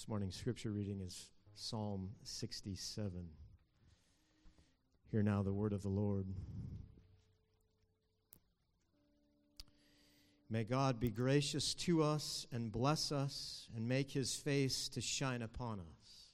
This morning's scripture reading is Psalm 67. Hear now the word of the Lord. May God be gracious to us and bless us and make his face to shine upon us,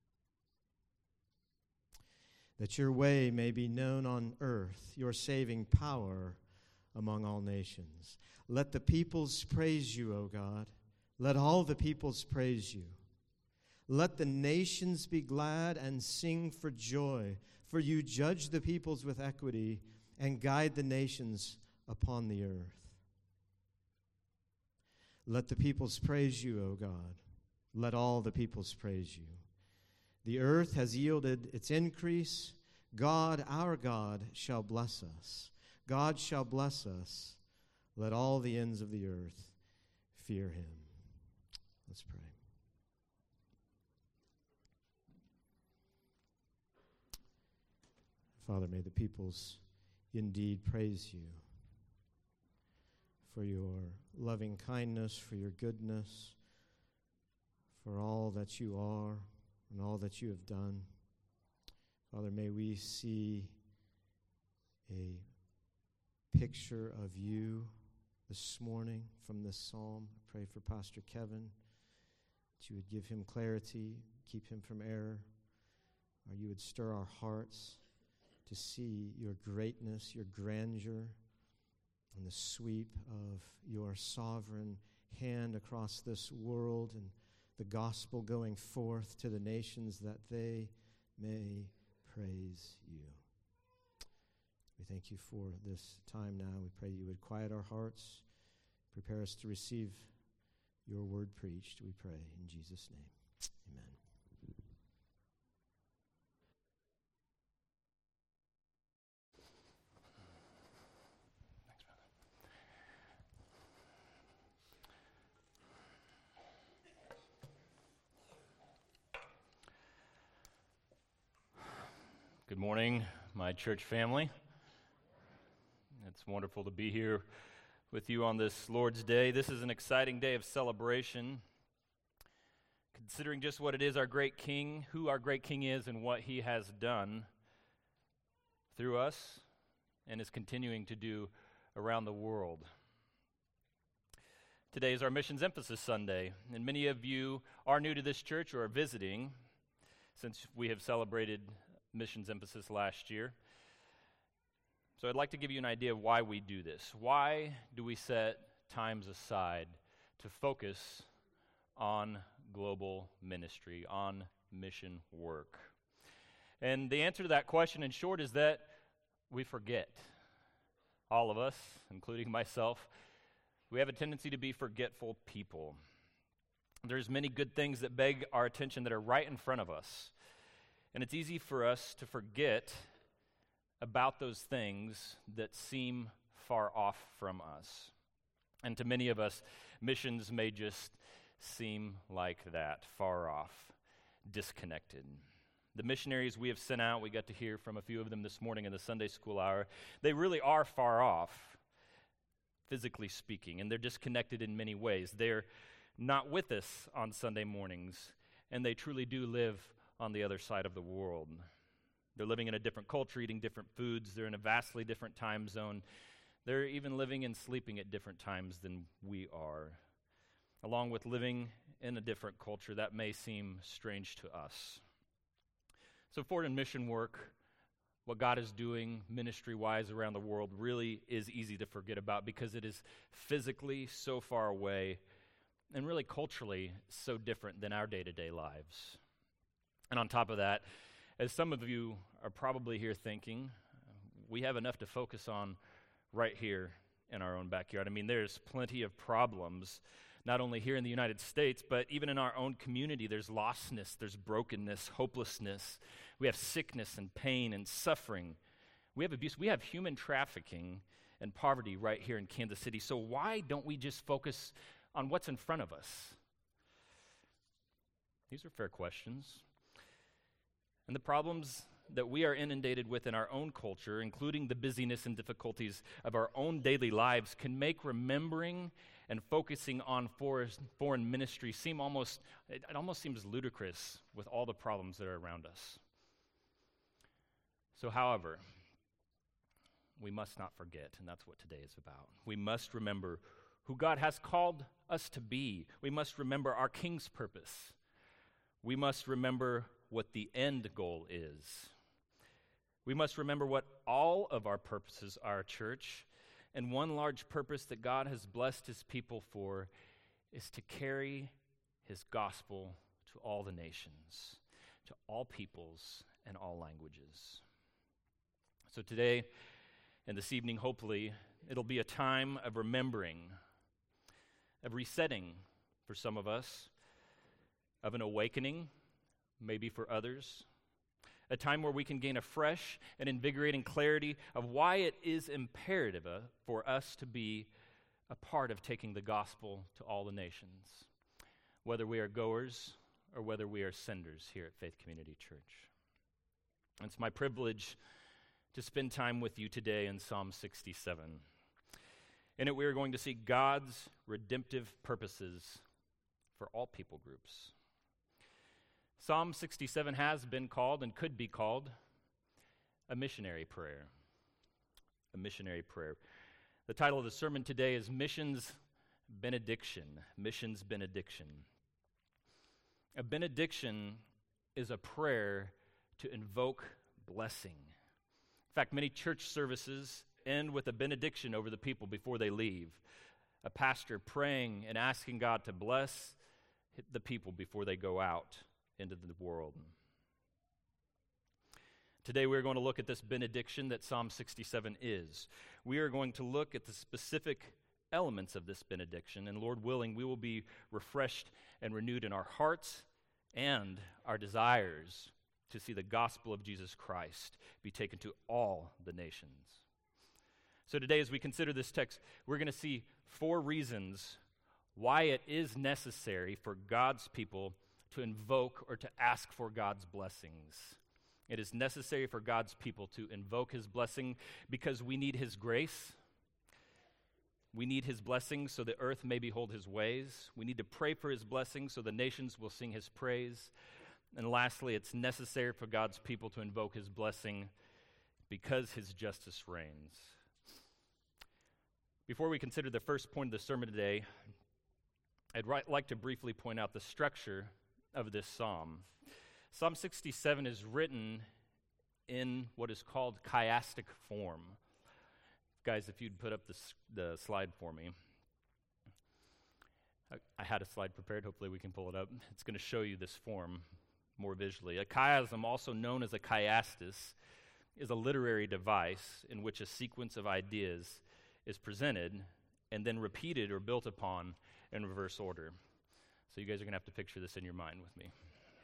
that your way may be known on earth, your saving power among all nations. Let the peoples praise you, O God. Let all the peoples praise you. Let the nations be glad and sing for joy, for you judge the peoples with equity and guide the nations upon the earth. Let the peoples praise you, O God. Let all the peoples praise you. The earth has yielded its increase. God, our God, shall bless us. God shall bless us. Let all the ends of the earth fear him. Let's pray. Father, may the peoples indeed praise you for your loving kindness, for your goodness, for all that you are and all that you have done. Father, may we see a picture of you this morning from this psalm. I pray for Pastor Kevin, that you would give him clarity, keep him from error, or you would stir our hearts to see your greatness, your grandeur, and the sweep of your sovereign hand across this world and the gospel going forth to the nations that they may praise you. We thank you for this time now. We pray you would quiet our hearts, prepare us to receive your word preached, we pray in Jesus' name. Amen. Good morning, my church family. It's wonderful to be here with you on this Lord's Day. This is an exciting day of celebration, considering just what it is our great King, who our great King is, and what he has done through us and is continuing to do around the world. Today is our Missions Emphasis Sunday, and many of you are new to this church or are visiting since we have celebrated Missions Emphasis last year. So I'd like to give you an idea of why we do this. Why do we set times aside to focus on global ministry, on mission work? And the answer to that question in short is that we forget. All of us, including myself, we have a tendency to be forgetful people. There's many good things that beg our attention that are right in front of us. And it's easy for us to forget about those things that seem far off from us. And to many of us, missions may just seem like that, far off, disconnected. The missionaries we have sent out, we got to hear from a few of them this morning in the Sunday school hour, they really are far off, physically speaking, and they're disconnected in many ways. They're not with us on Sunday mornings, and they truly do live on the other side of the world. They're living in a different culture, eating different foods. They're in a vastly different time zone. They're even living and sleeping at different times than we are. Along with living in a different culture, that may seem strange to us. So forward in mission work, what God is doing ministry-wise around the world really is easy to forget about because it is physically so far away and really culturally so different than our day-to-day lives. And on top of that, as some of you are probably here thinking, we have enough to focus on right here in our own backyard. I mean, there's plenty of problems, not only here in the United States, but even in our own community. There's lostness, there's brokenness, hopelessness. We have sickness and pain and suffering. We have abuse. We have human trafficking and poverty right here in Kansas City. So why don't we just focus on what's in front of us? These are fair questions. And the problems that we are inundated with in our own culture, including the busyness and difficulties of our own daily lives, can make remembering and focusing on foreign ministry seem almost seems ludicrous with all the problems that are around us. So, however, we must not forget, and that's what today is about. We must remember who God has called us to be. We must remember our King's purpose. We must remember what the end goal is. We must remember what all of our purposes are, church. And one large purpose that God has blessed his people for is to carry his gospel to all the nations, to all peoples and all languages. So today and this evening, hopefully, it'll be a time of remembering, of resetting for some of us, of an awakening, maybe for others, a time where we can gain a fresh and invigorating clarity of why it is imperative for us to be a part of taking the gospel to all the nations, whether we are goers or whether we are senders here at Faith Community Church. And it's my privilege to spend time with you today in Psalm 67. In it, we are going to see God's redemptive purposes for all people groups. Psalm 67 has been called and could be called a missionary prayer. A missionary prayer. The title of the sermon today is Missions Benediction. Missions Benediction. A benediction is a prayer to invoke blessing. In fact, many church services end with a benediction over the people before they leave. A pastor praying and asking God to bless the people before they go out into the world. Today we're going to look at this benediction that Psalm 67 is. We are going to look at the specific elements of this benediction, and Lord willing, we will be refreshed and renewed in our hearts and our desires to see the gospel of Jesus Christ be taken to all the nations. So today, as we consider this text, we're going to see 4 reasons why it is necessary for God's people to invoke or to ask for God's blessings. It is necessary for God's people to invoke his blessing because we need his grace. We need his blessing so the earth may behold his ways. We need to pray for his blessing so the nations will sing his praise. And lastly, it's necessary for God's people to invoke his blessing because his justice reigns. Before we consider the first point of the sermon today, I'd like to briefly point out the structure of this psalm. Psalm 67 is written in what is called chiastic form. Guys, if you'd put up the slide for me. I had a slide prepared. Hopefully we can pull it up. It's going to show you this form more visually. A chiasm, also known as a chiastus, is a literary device in which a sequence of ideas is presented and then repeated or built upon in reverse order. So you guys are going to have to picture this in your mind with me.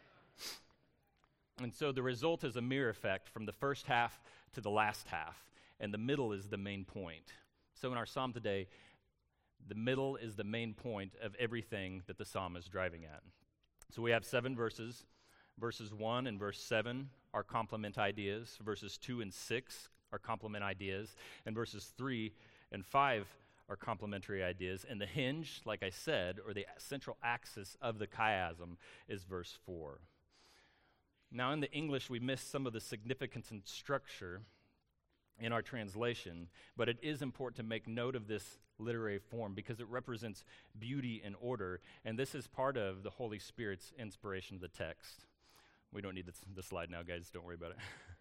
And so the result is a mirror effect from the first half to the last half, and the middle is the main point. So in our psalm today, the middle is the main point of everything that the psalm is driving at. So we have 7 verses. Verses 1 and verse 7 are complement ideas. Verses 2 and 6 are complement ideas. And verses 3 and 5 are complementary ideas. And the hinge, like I said, or the central axis of the chiasm is verse 4. Now in the English, we miss some of the significance and structure in our translation, but it is important to make note of this literary form because it represents beauty and order, and this is part of the Holy Spirit's inspiration of the text. We don't need the slide now, guys. Don't worry about it.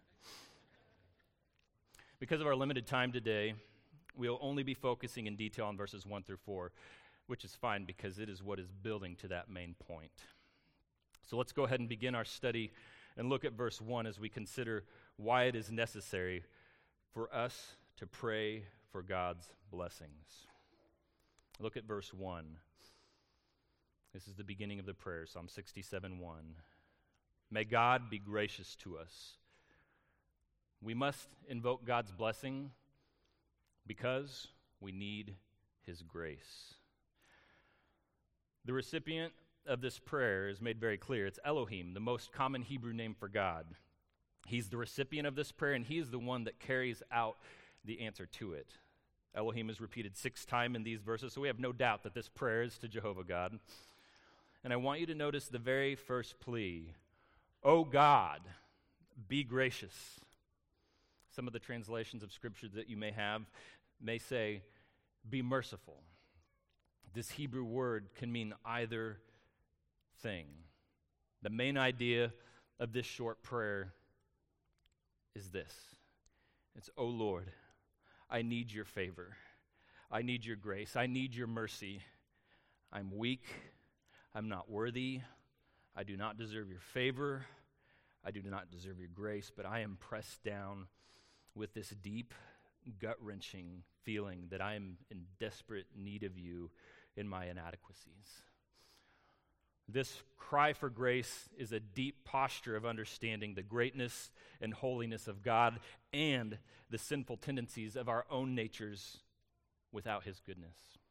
Because of our limited time today, we'll only be focusing in detail on verses 1 through 4, which is fine because it is what is building to that main point. So let's go ahead and begin our study and look at verse 1 as we consider why it is necessary for us to pray for God's blessings. Look at verse 1. This is the beginning of the prayer, Psalm 67:1. May God be gracious to us. We must invoke God's blessing because we need his grace. The recipient of this prayer is made very clear. It's Elohim, the most common Hebrew name for God. He's the recipient of this prayer, and he is the one that carries out the answer to it. Elohim is repeated 6 times in these verses, so we have no doubt that this prayer is to Jehovah God. And I want you to notice the very first plea, "O God, be gracious." Some of the translations of Scripture that you may have may say, "Be merciful." This Hebrew word can mean either thing. The main idea of this short prayer is this. It's, "O Lord, I need your favor. I need your grace. I need your mercy. I'm weak. I'm not worthy. I do not deserve your favor. I do not deserve your grace, but I am pressed down with this deep, gut-wrenching feeling that I am in desperate need of you in my inadequacies." This cry for grace is a deep posture of understanding the greatness and holiness of God and the sinful tendencies of our own natures without his goodness.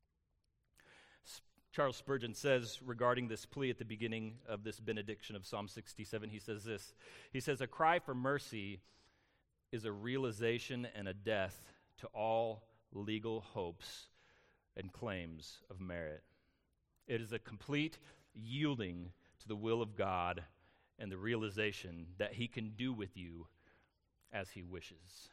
Charles Spurgeon says regarding this plea at the beginning of this benediction of Psalm 67, he says this. He says, "A cry for mercy is a realization and a death to all legal hopes and claims of merit. It is a complete yielding to the will of God and the realization that he can do with you as he wishes."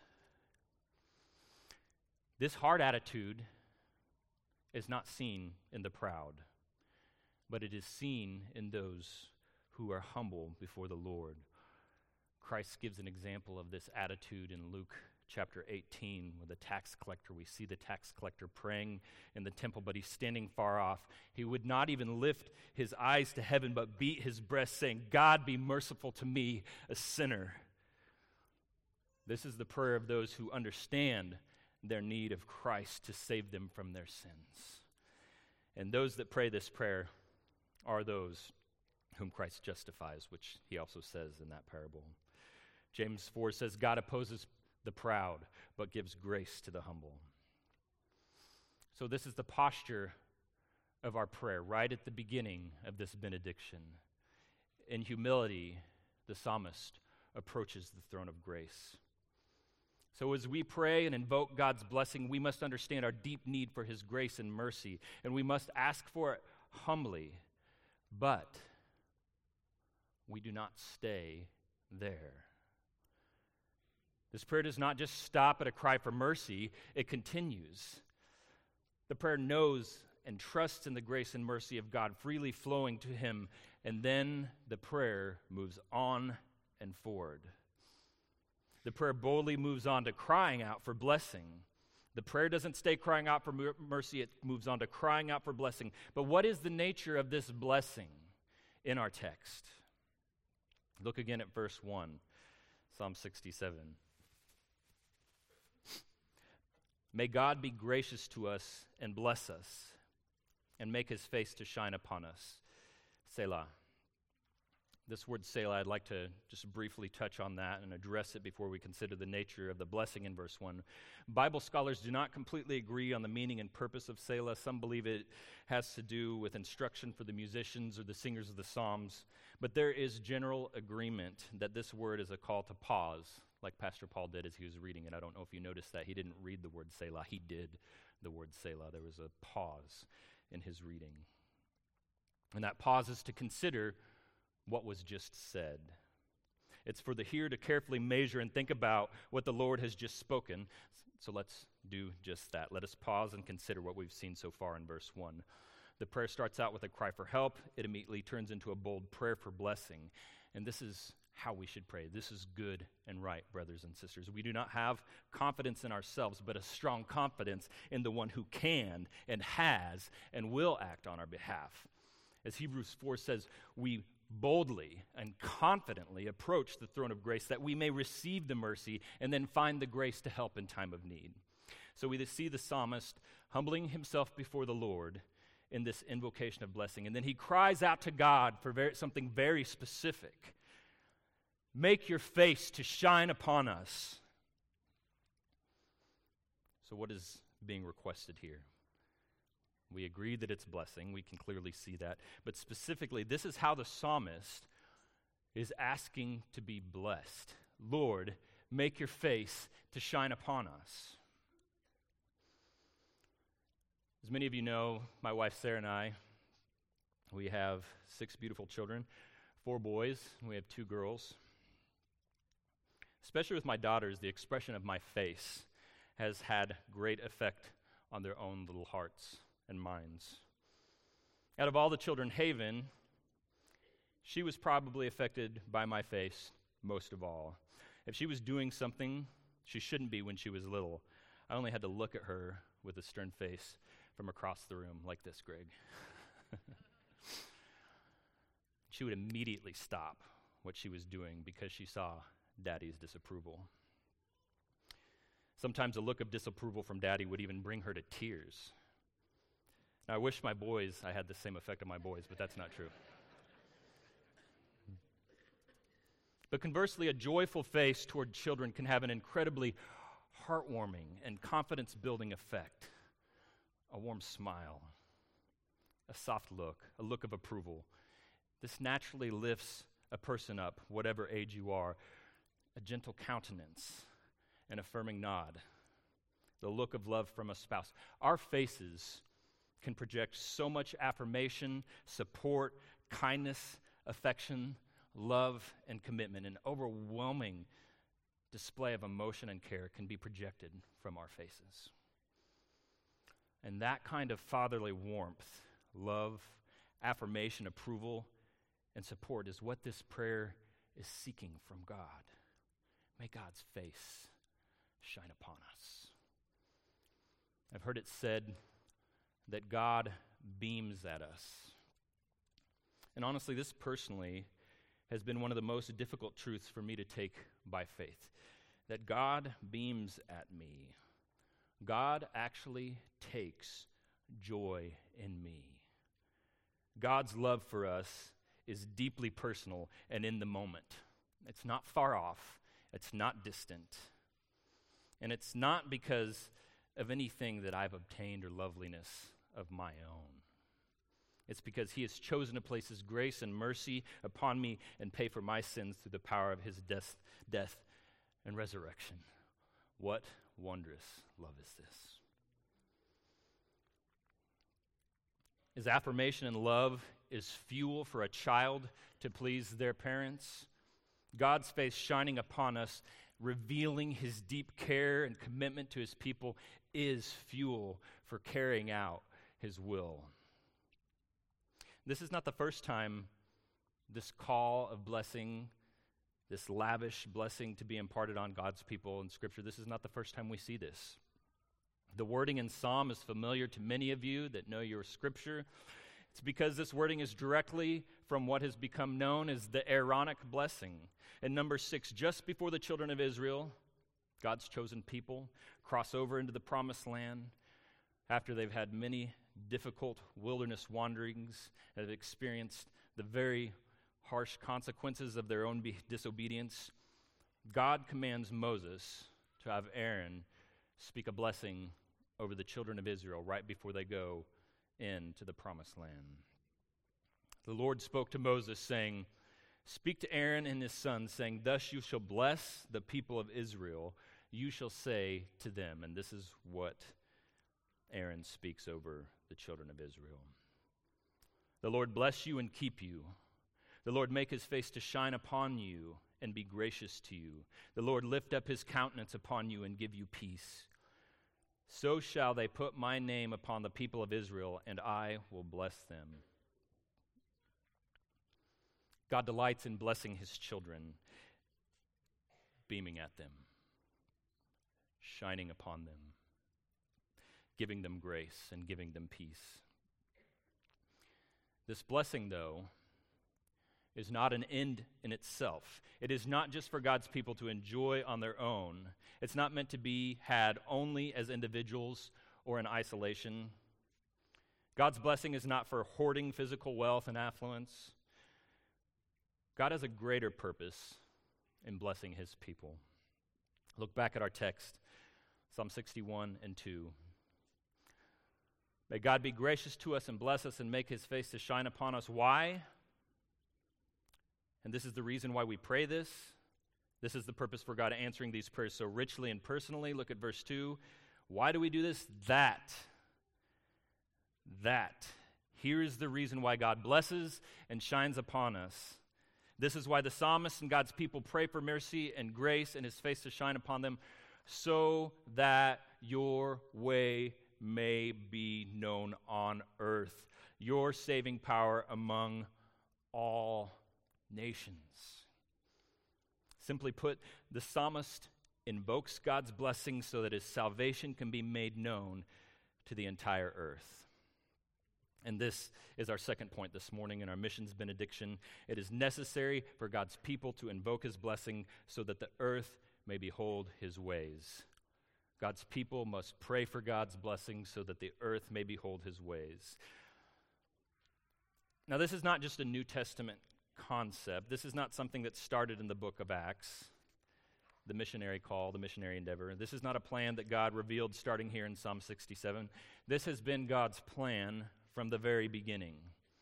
This hard attitude is not seen in the proud, but it is seen in those who are humble before the Lord. Christ gives an example of this attitude in Luke chapter 18 with the tax collector. We see the tax collector praying in the temple, but he's standing far off. He would not even lift his eyes to heaven, but beat his breast, saying, "God, be merciful to me, a sinner." This is the prayer of those who understand their need of Christ to save them from their sins. And those that pray this prayer are those whom Christ justifies, which he also says in that parable. James 4 says, "God opposes the proud, but gives grace to the humble." So this is the posture of our prayer right at the beginning of this benediction. In humility, the psalmist approaches the throne of grace. So as we pray and invoke God's blessing, we must understand our deep need for his grace and mercy, and we must ask for it humbly, but we do not stay there. This prayer does not just stop at a cry for mercy, it continues. The prayer knows and trusts in the grace and mercy of God freely flowing to him, and then the prayer moves on and forward. The prayer boldly moves on to crying out for blessing. The prayer doesn't stay crying out for mercy, it moves on to crying out for blessing. But what is the nature of this blessing in our text? Look again at verse 1, Psalm 67. "May God be gracious to us and bless us, and make his face to shine upon us. Selah." This word Selah, I'd like to just briefly touch on that and address it before we consider the nature of the blessing in verse 1. Bible scholars do not completely agree on the meaning and purpose of Selah. Some believe it has to do with instruction for the musicians or the singers of the Psalms. But there is general agreement that this word is a call to pause, like Pastor Paul did as he was reading it. I don't know if you noticed that. He didn't read the word Selah. He did the word Selah. There was a pause in his reading. And that pause is to consider what was just said. It's for the hearer to carefully measure and think about what the Lord has just spoken. So let's do just that. Let us pause and consider what we've seen so far in verse 1. The prayer starts out with a cry for help. It immediately turns into a bold prayer for blessing. And this is how we should pray. This is good and right, brothers and sisters. We do not have confidence in ourselves, but a strong confidence in the one who can and has and will act on our behalf. As Hebrews 4 says, we boldly and confidently approach the throne of grace that we may receive the mercy and then find the grace to help in time of need. So we see the psalmist humbling himself before the Lord in this invocation of blessing. And then he cries out to God for something very specific. "Make your face to shine upon us." So what is being requested here? We agree that it's blessing. We can clearly see that. But specifically, this is how the psalmist is asking to be blessed. Lord, make your face to shine upon us. As many of you know, my wife Sarah and I, we have 6 beautiful children, 4 boys, and we have 2 girls. Especially with my daughters, the expression of my face has had great effect on their own little hearts and minds. Out of all the children, Haven, she was probably affected by my face most of all. If she was doing something she shouldn't be when she was little, I only had to look at her with a stern face from across the room, like this, Greg. She would immediately stop what she was doing because she saw Daddy's disapproval. Sometimes a look of disapproval from Daddy would even bring her to tears. Now, I wish I had the same effect on my boys, but that's not true. But conversely, a joyful face toward children can have an incredibly heartwarming and confidence-building effect. A warm smile, a soft look, a look of approval. This naturally lifts a person up, whatever age you are. A gentle countenance, an affirming nod, the look of love from a spouse. Our faces can project so much affirmation, support, kindness, affection, love, and commitment. An overwhelming display of emotion and care can be projected from our faces. And that kind of fatherly warmth, love, affirmation, approval, and support is what this prayer is seeking from God. May God's face shine upon us. I've heard it said that God beams at us. And honestly, this personally has been one of the most difficult truths for me to take by faith. That God beams at me. God actually takes joy in me. God's love for us is deeply personal and in the moment. It's not far off. It's not distant. And it's not because of anything that I've obtained or loveliness of my own. It's because he has chosen to place his grace and mercy upon me and pay for my sins through the power of his death and resurrection. What wondrous love is this? Is affirmation and love is fuel for a child to please their parents? God's face shining upon us, revealing his deep care and commitment to his people, is fuel for carrying out his will. This is not the first time this call of blessing, this lavish blessing to be imparted on God's people in Scripture, this is not the first time we see this. The wording in Psalm is familiar to many of you that know your Scripture. It's because this wording is directly from what has become known as the Aaronic blessing. In Numbers 6, just before the children of Israel, God's chosen people, cross over into the Promised Land, after they've had many difficult wilderness wanderings, have experienced the very harsh consequences of their own disobedience, God commands Moses to have Aaron speak a blessing over the children of Israel right before they go into the Promised Land. The Lord spoke to Moses, saying, "Speak to Aaron and his sons, saying, thus you shall bless the people of Israel. You shall say to them," and this is what Aaron speaks over the children of Israel. "The Lord bless you and keep you. The Lord make his face to shine upon you and be gracious to you. The Lord lift up his countenance upon you and give you peace. So shall they put my name upon the people of Israel, and I will bless them." God delights in blessing his children, beaming at them, shining upon them, giving them grace and giving them peace. This blessing, though, is not an end in itself. It is not just for God's people to enjoy on their own. It's not meant to be had only as individuals or in isolation. God's blessing is not for hoarding physical wealth and affluence. God has a greater purpose in blessing his people. Look back at our text, Psalm 61 and 2. May God be gracious to us and bless us and make his face to shine upon us. Why? And this is the reason why we pray this. This is the purpose for God answering these prayers so richly and personally. Look at verse 2. Why do we do this? That. Here is the reason why God blesses and shines upon us. This is why the psalmist and God's people pray for mercy and grace and his face to shine upon them, so that your way may be known on earth, your saving power among all nations. Simply put, the psalmist invokes God's blessing so that his salvation can be made known to the entire earth. And this is our second point this morning in our missions benediction. It is necessary for God's people to invoke his blessing so that the earth may behold his ways. God's people must pray for God's blessing so that the earth may behold his ways. Now, this is not just a New Testament concept. This is not something that started in the book of Acts, the missionary call, the missionary endeavor. This is not a plan that God revealed starting here in Psalm 67. This has been God's plan from the very beginning.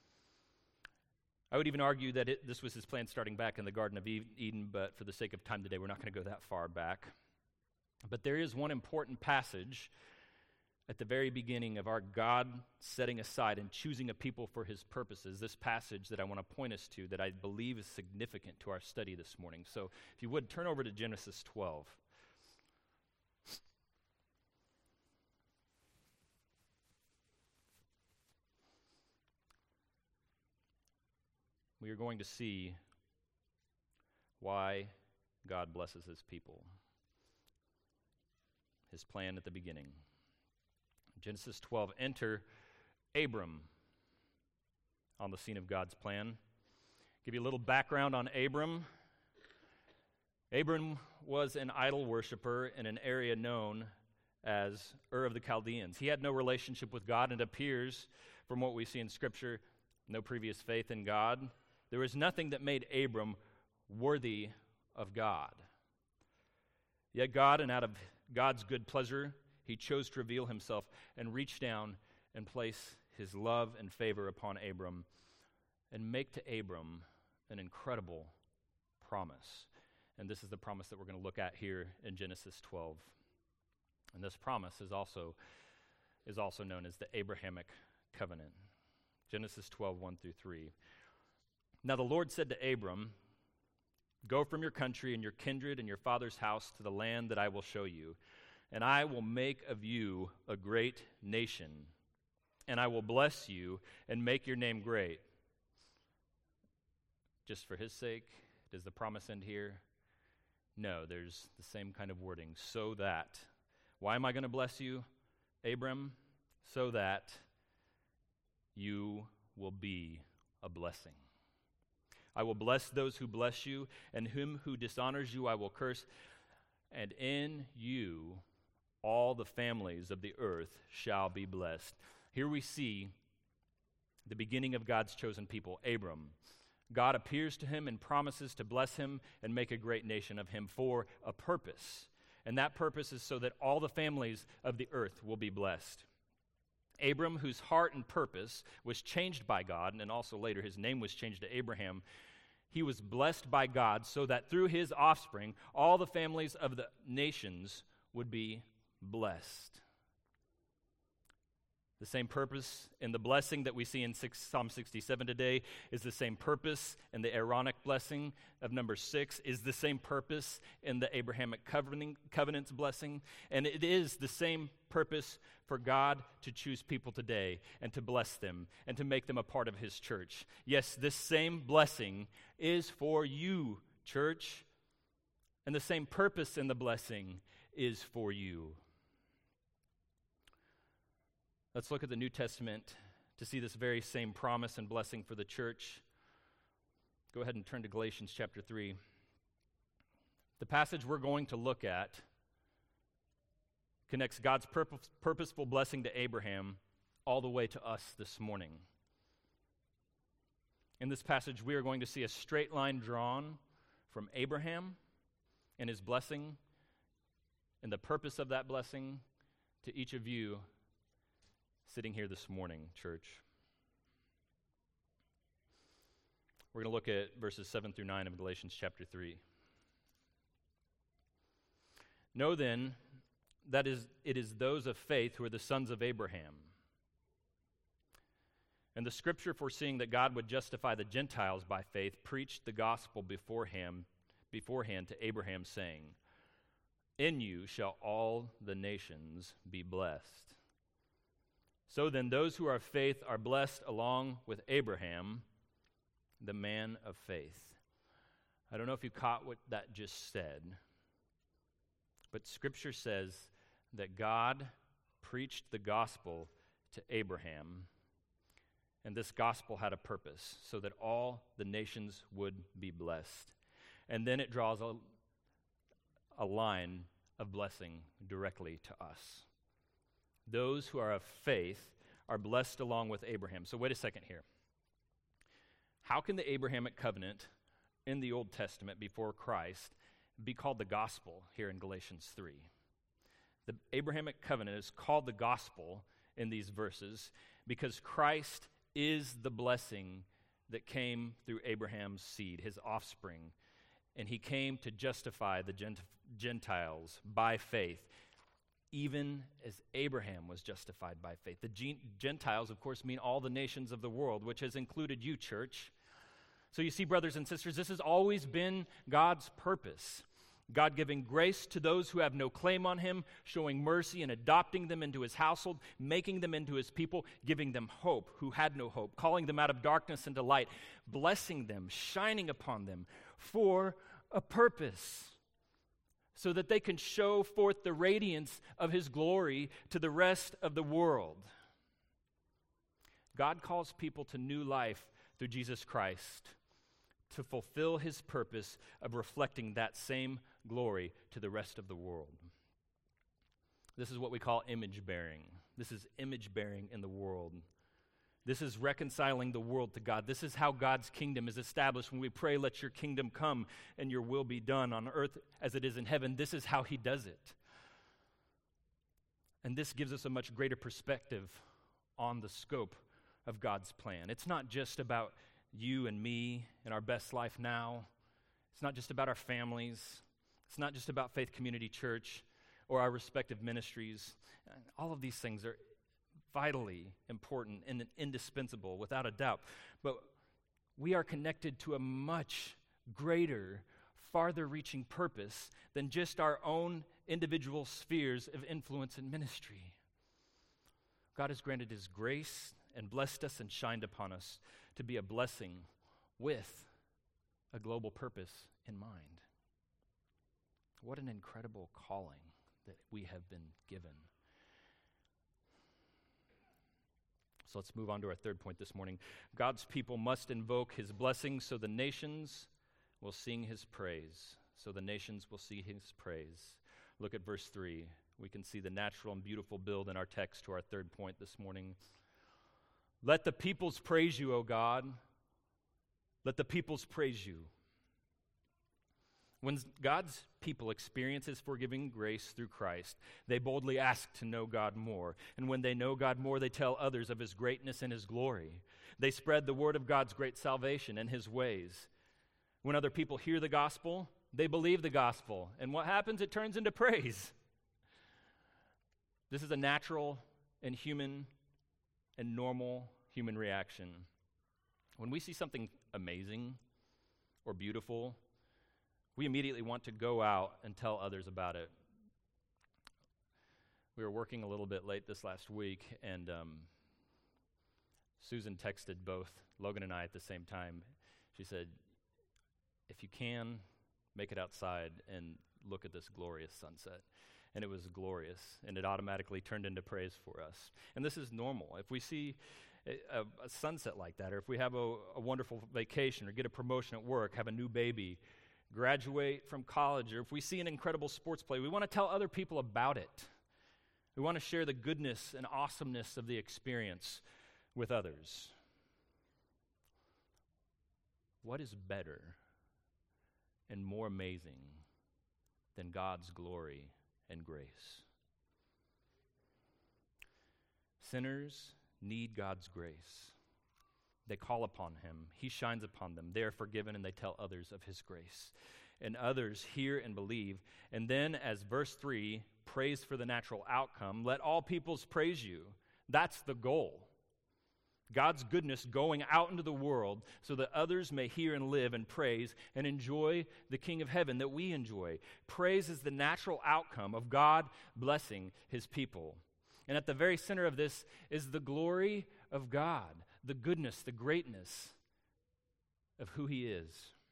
I would even argue that this was his plan starting back in the Garden of Eden, but for the sake of time today, we're not going to go that far back. But there is one important passage at the very beginning of our God setting aside and choosing a people for his purposes, this passage that I want to point us to that I believe is significant to our study this morning. So if you would, turn over to Genesis 12. We are going to see why God blesses his people. His plan at the beginning. Genesis 12, enter Abram on the scene of God's plan. Give you a little background on Abram. Abram was an idol worshiper in an area known as Ur of the Chaldeans. He had no relationship with God, and it appears from what we see in Scripture, no previous faith in God. There was nothing that made Abram worthy of God. Yet God, and out of God's good pleasure, he chose to reveal himself and reach down and place his love and favor upon Abram and make to Abram an incredible promise. And this is the promise that we're going to look at here in Genesis 12. And this promise is also known as the Abrahamic covenant. Genesis 12, 1 through 3. Now the Lord said to Abram, go from your country and your kindred and your father's house to the land that I will show you, and I will make of you a great nation, and I will bless you and make your name great. Just for his sake, does the promise end here? No, there's the same kind of wording, so that. Why am I going to bless you, Abram? So that you will be a blessing. I will bless those who bless you, and him who dishonors you I will curse. And in you all the families of the earth shall be blessed. Here we see the beginning of God's chosen people, Abram. God appears to him and promises to bless him and make a great nation of him for a purpose. And that purpose is so that all the families of the earth will be blessed. Abram, whose heart and purpose was changed by God, and also later his name was changed to Abraham, he was blessed by God so that through his offspring, all the families of the nations would be blessed. The same purpose in the blessing that we see in Psalm 67 today is the same purpose in the Aaronic blessing of number 6, is the same purpose in the Abrahamic covenant's blessing, and it is the same purpose for God to choose people today and to bless them and to make them a part of his church. Yes, this same blessing is for you, church, and the same purpose in the blessing is for you. Let's look at the New Testament to see this very same promise and blessing for the church. Go ahead and turn to Galatians chapter 3. The passage we're going to look at connects God's purposeful blessing to Abraham all the way to us this morning. In this passage, we are going to see a straight line drawn from Abraham and his blessing and the purpose of that blessing to each of you sitting here this morning, church. We're going to look at verses 7 through 9 of Galatians chapter 3. Know then that it is those of faith who are the sons of Abraham. And the scripture, foreseeing that God would justify the Gentiles by faith, preached the gospel beforehand to Abraham, saying, in you shall all the nations be blessed. So then those who are of faith are blessed along with Abraham, the man of faith. I don't know if you caught what that just said, but Scripture says that God preached the gospel to Abraham, and this gospel had a purpose, so that all the nations would be blessed. And then it draws a line of blessing directly to us. Those who are of faith are blessed along with Abraham. So wait a second here. How can the Abrahamic covenant in the Old Testament before Christ be called the gospel here in Galatians 3? The Abrahamic covenant is called the gospel in these verses because Christ is the blessing that came through Abraham's seed, his offspring. And he came to justify the Gentiles by faith, even as Abraham was justified by faith. The Gentiles, of course, mean all the nations of the world, which has included you, church. So you see, brothers and sisters, this has always been God's purpose. God giving grace to those who have no claim on him, showing mercy and adopting them into his household, making them into his people, giving them hope who had no hope, calling them out of darkness into light, blessing them, shining upon them for a purpose, so that they can show forth the radiance of his glory to the rest of the world. God calls people to new life through Jesus Christ to fulfill his purpose of reflecting that same glory to the rest of the world. This is what we call image bearing. This is image bearing in the world. This is reconciling the world to God. This is how God's kingdom is established when we pray, let your kingdom come and your will be done on earth as it is in heaven. This is how he does it. And this gives us a much greater perspective on the scope of God's plan. It's not just about you and me and our best life now. It's not just about our families. It's not just about Faith Community Church or our respective ministries. All of these things are vitally important and indispensable, without a doubt. But we are connected to a much greater, farther-reaching purpose than just our own individual spheres of influence and ministry. God has granted his grace and blessed us and shined upon us to be a blessing with a global purpose in mind. What an incredible calling that we have been given. So let's move on to our third point this morning. God's people must invoke his blessings so the nations will sing his praise. So the nations will see his praise. Look at verse 3. We can see the natural and beautiful build in our text to our third point this morning. Let the peoples praise you, O God. Let the peoples praise you. When God's people experience his forgiving grace through Christ, they boldly ask to know God more. And when they know God more, they tell others of his greatness and his glory. They spread the word of God's great salvation and his ways. When other people hear the gospel, they believe the gospel. And what happens? It turns into praise. This is a natural and human and normal human reaction. When we see something amazing or beautiful, we immediately want to go out and tell others about it. We were working a little bit late this last week, and Susan texted both Logan and I at the same time. She said, if you can, make it outside and look at this glorious sunset. And it was glorious, and it automatically turned into praise for us. And this is normal. If we see a sunset like that, or if we have a wonderful vacation, or get a promotion at work, have a new baby, graduate from college, or if we see an incredible sports play, we want to tell other people about it. We want to share the goodness and awesomeness of the experience with others. What is better and more amazing than God's glory and grace? Sinners need God's grace. They call upon him. He shines upon them. They are forgiven, and they tell others of his grace. And others hear and believe. And then, as verse 3, praise for the natural outcome, let all peoples praise you. That's the goal. God's goodness going out into the world so that others may hear and live and praise and enjoy the King of Heaven that we enjoy. Praise is the natural outcome of God blessing his people. And at the very center of this is the glory of God, the goodness, the greatness of who he is.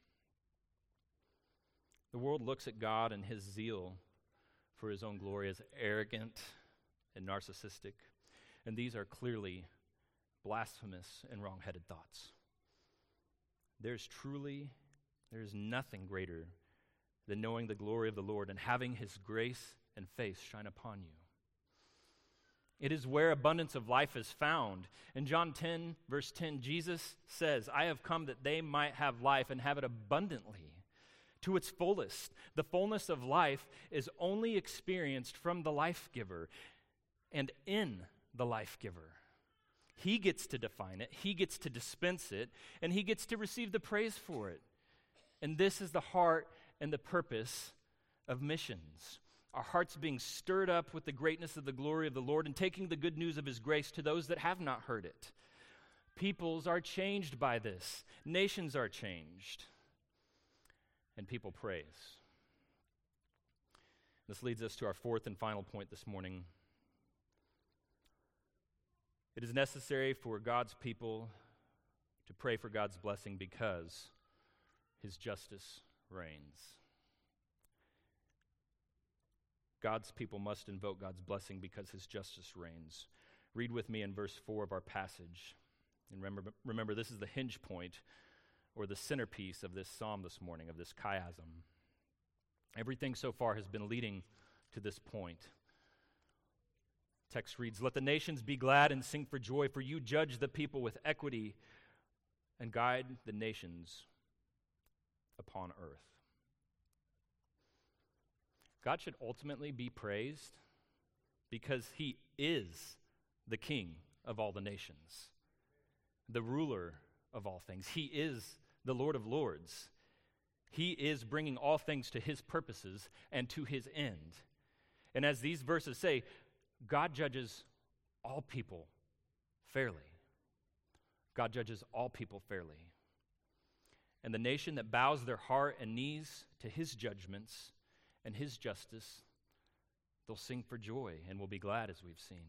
The world looks at God and his zeal for his own glory as arrogant and narcissistic, and these are clearly blasphemous and wrong-headed thoughts. There is nothing greater than knowing the glory of the Lord and having his grace and face shine upon you. It is where abundance of life is found. In John 10, verse 10, Jesus says, I have come that they might have life and have it abundantly, to its fullest. The fullness of life is only experienced from the life giver and in the life giver. He gets to define it, he gets to dispense it, and he gets to receive the praise for it. And this is the heart and the purpose of missions. Our hearts being stirred up with the greatness of the glory of the Lord and taking the good news of his grace to those that have not heard it. Peoples are changed by this. Nations are changed. And people praise. This leads us to our fourth and final point this morning. It is necessary for God's people to pray for God's blessing because his justice reigns. God's people must invoke God's blessing because his justice reigns. Read with me in verse 4 of our passage. And remember, this is the hinge point or the centerpiece of this psalm this morning, of this chiasm. Everything so far has been leading to this point. Text reads, let the nations be glad and sing for joy, for you judge the people with equity and guide the nations upon earth. God should ultimately be praised because he is the king of all the nations, the ruler of all things. He is the Lord of lords. He is bringing all things to his purposes and to his end. And as these verses say, God judges all people fairly. God judges all people fairly. And the nation that bows their heart and knees to his judgments and his justice, they'll sing for joy and will be glad, as we've seen.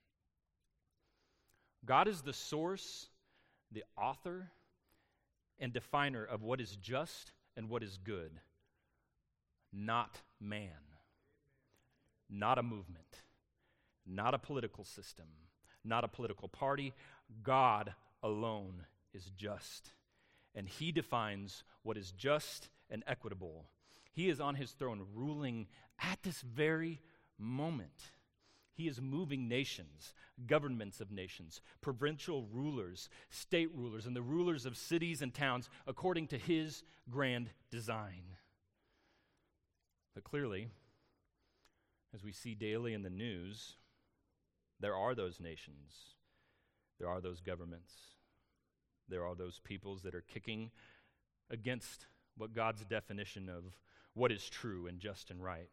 God is the source, the author, and definer of what is just and what is good, not man, not a movement, not a political system, not a political party. God alone is just, and he defines what is just and equitable. He is on his throne ruling at this very moment. He is moving nations, governments of nations, provincial rulers, state rulers, and the rulers of cities and towns according to his grand design. But clearly, as we see daily in the news, there are those nations, there are those governments, there are those peoples that are kicking against what God's definition of what is true and just and right.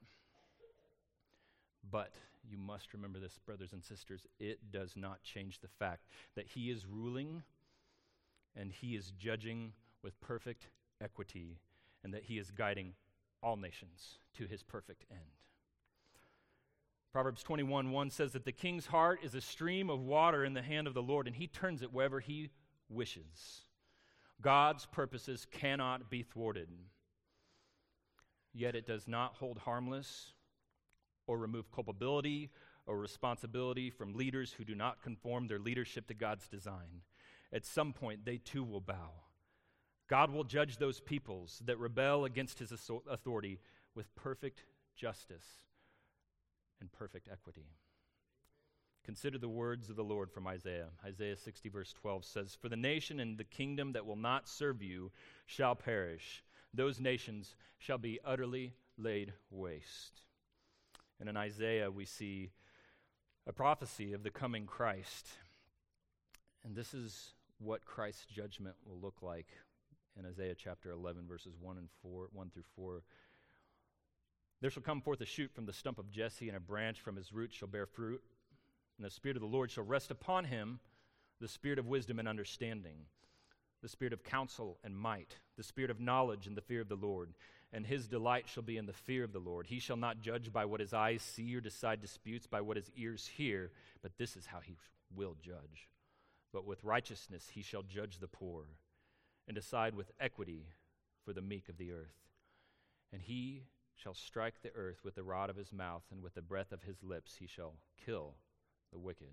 But you must remember this, brothers and sisters, it does not change the fact that he is ruling and he is judging with perfect equity and that he is guiding all nations to his perfect end. Proverbs 21:1 says that the king's heart is a stream of water in the hand of the Lord, and he turns it wherever he wishes. God's purposes cannot be thwarted. Yet it does not hold harmless or remove culpability or responsibility from leaders who do not conform their leadership to God's design. At some point, they too will bow. God will judge those peoples that rebel against his authority with perfect justice and perfect equity. Consider the words of the Lord from Isaiah. Isaiah 60 verse 12 says, "For the nation and the kingdom that will not serve you shall perish. Those nations shall be utterly laid waste." And in Isaiah we see a prophecy of the coming Christ. And this is what Christ's judgment will look like in Isaiah chapter 11, verses 1 through 4. There shall come forth a shoot from the stump of Jesse, and a branch from his root shall bear fruit. And the Spirit of the Lord shall rest upon him, the Spirit of wisdom and understanding, the Spirit of counsel and might, the Spirit of knowledge and the fear of the Lord. And his delight shall be in the fear of the Lord. He shall not judge by what his eyes see or decide disputes by what his ears hear, but this is how he will judge. But with righteousness he shall judge the poor, and decide with equity for the meek of the earth. And he shall strike the earth with the rod of his mouth, and with the breath of his lips he shall kill the wicked.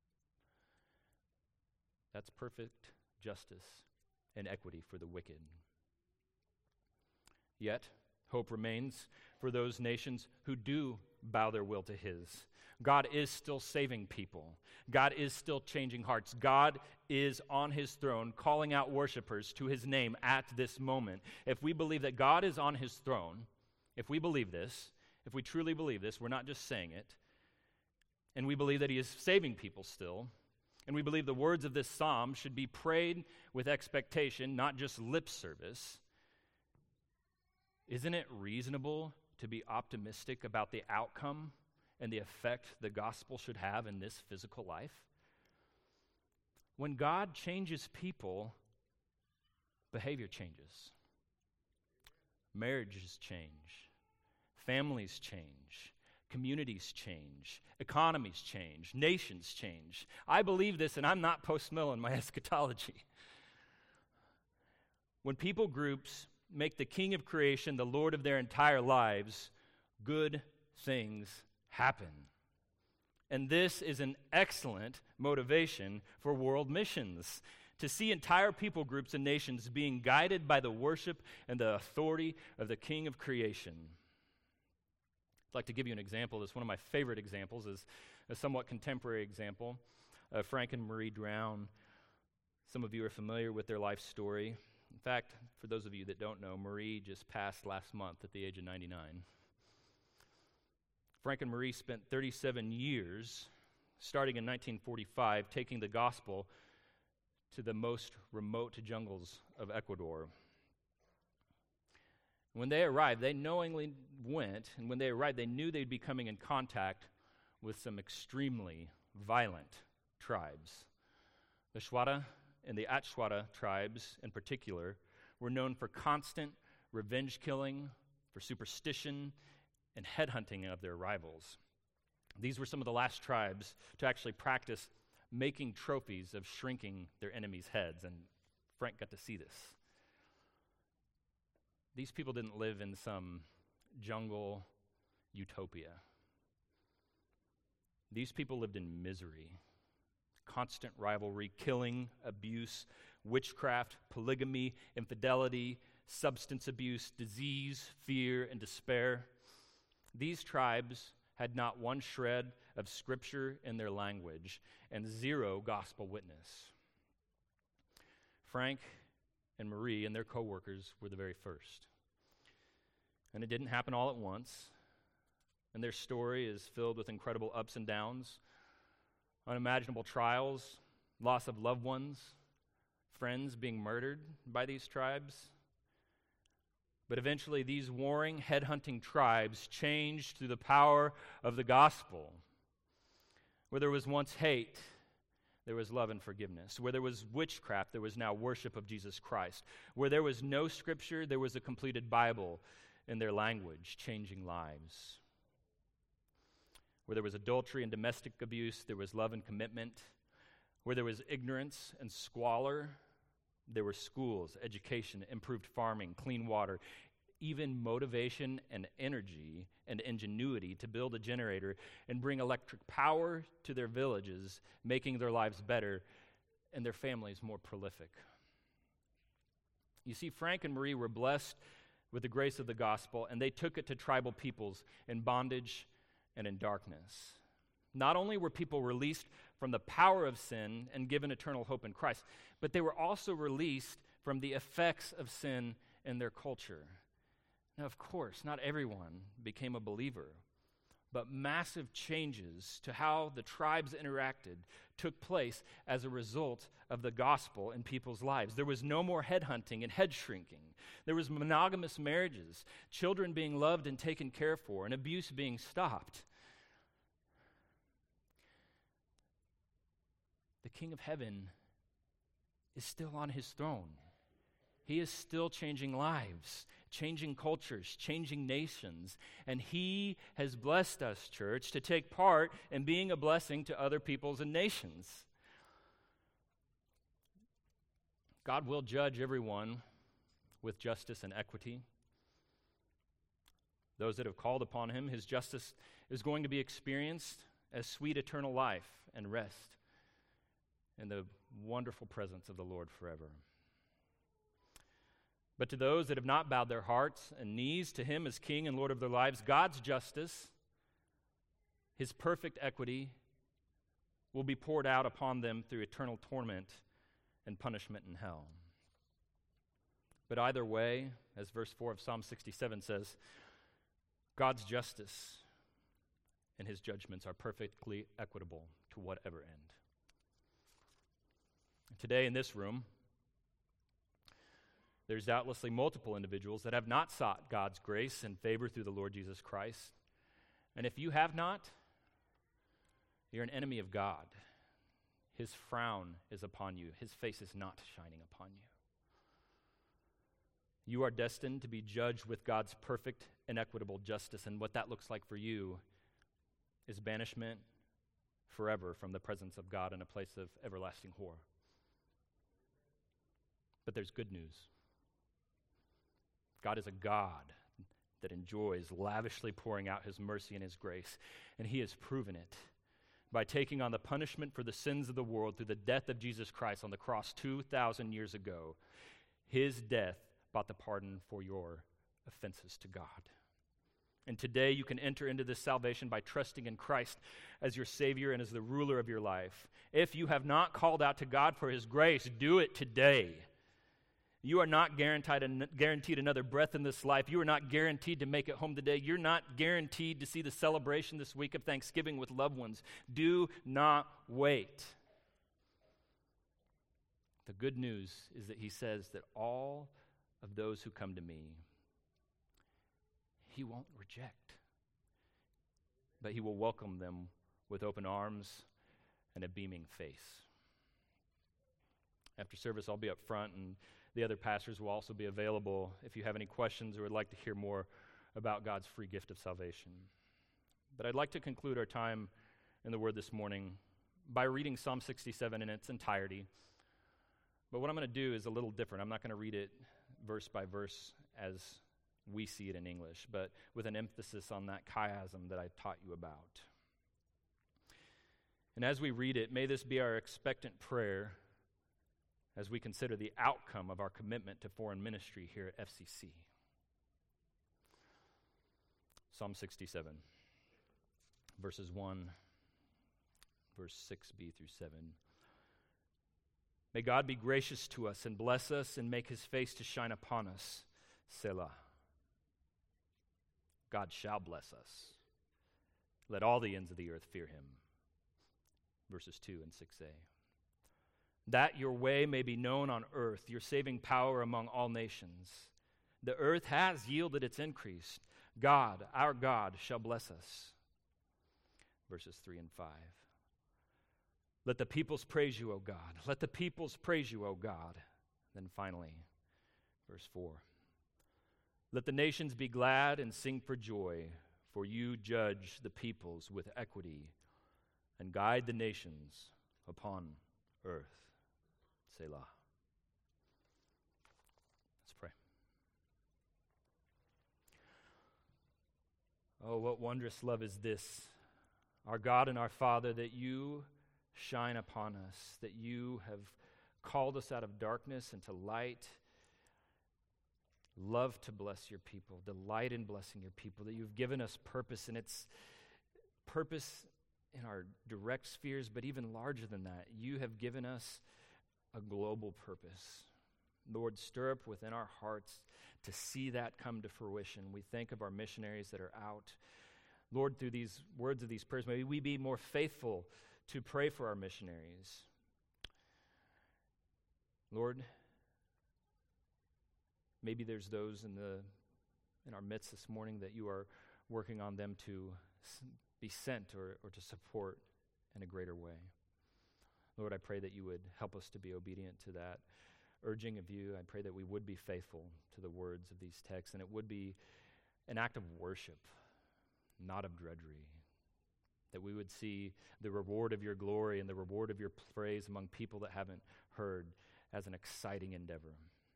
That's perfect justice and equity for the wicked. Yet, hope remains for those nations who do bow their will to his. God is still saving people. God is still changing hearts. God is on his throne, calling out worshipers to his name at this moment. If we believe that God is on his throne, if we believe this, if we truly believe this, we're not just saying it, and we believe that he is saving people still, and we believe the words of this psalm should be prayed with expectation, not just lip service, isn't it reasonable to be optimistic about the outcome and the effect the gospel should have in this physical life? When God changes people, behavior changes. Marriages change. Families change. Communities change. Economies change. Nations change. I believe this, and I'm not post-mill in my eschatology. When people groups make the King of creation the Lord of their entire lives, good things happen. And this is an excellent motivation for world missions, to see entire people groups and nations being guided by the worship and the authority of the King of creation. I'd like to give you an example. One of my favorite examples is a somewhat contemporary example. Frank and Marie Drown. Some of you are familiar with their life story. In fact, for those of you that don't know, Marie just passed last month at the age of 99. Frank and Marie spent 37 years, starting in 1945, taking the gospel to the most remote jungles of Ecuador. When they arrived, they knowingly went, and when they arrived, they knew they'd be coming in contact with some extremely violent tribes. The Shuara and the Achuara tribes, in particular, were known for constant revenge killing, for superstition, and headhunting of their rivals. These were some of the last tribes to actually practice making trophies of shrinking their enemies' heads, and Frank got to see this. These people didn't live in some jungle utopia. These people lived in misery. Constant rivalry, killing, abuse, witchcraft, polygamy, infidelity, substance abuse, disease, fear, and despair. These tribes had not one shred of scripture in their language and zero gospel witness. Frank and Marie and their co-workers were the very first. And it didn't happen all at once. And their story is filled with incredible ups and downs, unimaginable trials, loss of loved ones, friends being murdered by these tribes. But eventually these warring, headhunting tribes changed through the power of the gospel. Where there was once hate, there was love and forgiveness. Where there was witchcraft, there was now worship of Jesus Christ. Where there was no scripture, there was a completed Bible in their language, changing lives. Where there was adultery and domestic abuse, there was love and commitment. Where there was ignorance and squalor, there were schools, education, improved farming, clean water, even motivation and energy and ingenuity to build a generator and bring electric power to their villages, making their lives better and their families more prolific. You see, Frank and Marie were blessed with the grace of the gospel, and they took it to tribal peoples in bondage and in darkness. Not only were people released from the power of sin and given eternal hope in Christ, but they were also released from the effects of sin in their culture. Now, of course, not everyone became a believer, but massive changes to how the tribes interacted took place as a result of the gospel in people's lives. There was no more headhunting and head shrinking. There was monogamous marriages, children being loved and taken care for, and abuse being stopped. The King of Heaven is still on his throne. He is still changing lives, changing cultures, changing nations, and he has blessed us, church, to take part in being a blessing to other peoples and nations. God will judge everyone with justice and equity. Those that have called upon him, his justice is going to be experienced as sweet eternal life and rest in the wonderful presence of the Lord forever. But to those that have not bowed their hearts and knees to him as King and Lord of their lives, God's justice, his perfect equity, will be poured out upon them through eternal torment and punishment in hell. But either way, as verse 4 of Psalm 67 says, God's justice and his judgments are perfectly equitable to whatever end. Today in this room, there's doubtlessly multiple individuals that have not sought God's grace and favor through the Lord Jesus Christ. And if you have not, you're an enemy of God. His frown is upon you. His face is not shining upon you. You are destined to be judged with God's perfect and equitable justice, and what that looks like for you is banishment forever from the presence of God in a place of everlasting horror. But there's good news. God is a God that enjoys lavishly pouring out his mercy and his grace, and he has proven it by taking on the punishment for the sins of the world through the death of Jesus Christ on the cross 2,000 years ago. His death bought the pardon for your offenses to God. And today you can enter into this salvation by trusting in Christ as your Savior and as the ruler of your life. If you have not called out to God for his grace, do it today. You are not guaranteed another breath in this life. You are not guaranteed to make it home today. You're not guaranteed to see the celebration this week of Thanksgiving with loved ones. Do not wait. The good news is that he says that all of those who come to me, he won't reject, but he will welcome them with open arms and a beaming face. After service, I'll be up front, and the other pastors will also be available if you have any questions or would like to hear more about God's free gift of salvation. But I'd like to conclude our time in the Word this morning by reading Psalm 67 in its entirety. But what I'm going to do is a little different. I'm not going to read it verse by verse as we see it in English, but with an emphasis on that chiasm that I taught you about. And as we read it, may this be our expectant prayer as we consider the outcome of our commitment to foreign ministry here at FCC. Psalm 67, verses 1, verse 6b through 7. May God be gracious to us and bless us and make his face to shine upon us. Selah. God shall bless us. Let all the ends of the earth fear him. Verses 2 and 6a. That your way may be known on earth, your saving power among all nations. The earth has yielded its increase. God, our God, shall bless us. Verses 3 and 5. Let the peoples praise you, O God. Let the peoples praise you, O God. Then finally, verse 4. Let the nations be glad and sing for joy, for you judge the peoples with equity and guide the nations upon earth. Selah. Let's pray. Oh, what wondrous love is this, our God and our Father, that you shine upon us, that you have called us out of darkness into light. Love to bless your people, delight in blessing your people, that you've given us purpose, and it's purpose in our direct spheres, but even larger than that. You have given us a global purpose. Lord, stir up within our hearts to see that come to fruition. We think of our missionaries that are out Lord, through these words of these prayers, may we be more faithful to pray for our missionaries. Lord, maybe there's those in our midst this morning that you are working on them to be sent or to support in a greater way. Lord, I pray that you would help us to be obedient to that urging of you. I pray that we would be faithful to the words of these texts, and it would be an act of worship, not of drudgery. That we would see the reward of your glory and the reward of your praise among people that haven't heard as an exciting endeavor.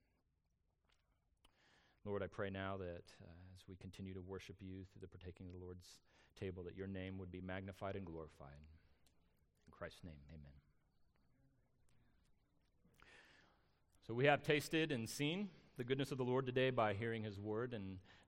Lord, I pray now that as we continue to worship you through the partaking of the Lord's table, that your name would be magnified and glorified. In Christ's name, amen. So we have tasted and seen the goodness of the Lord today by hearing his word, and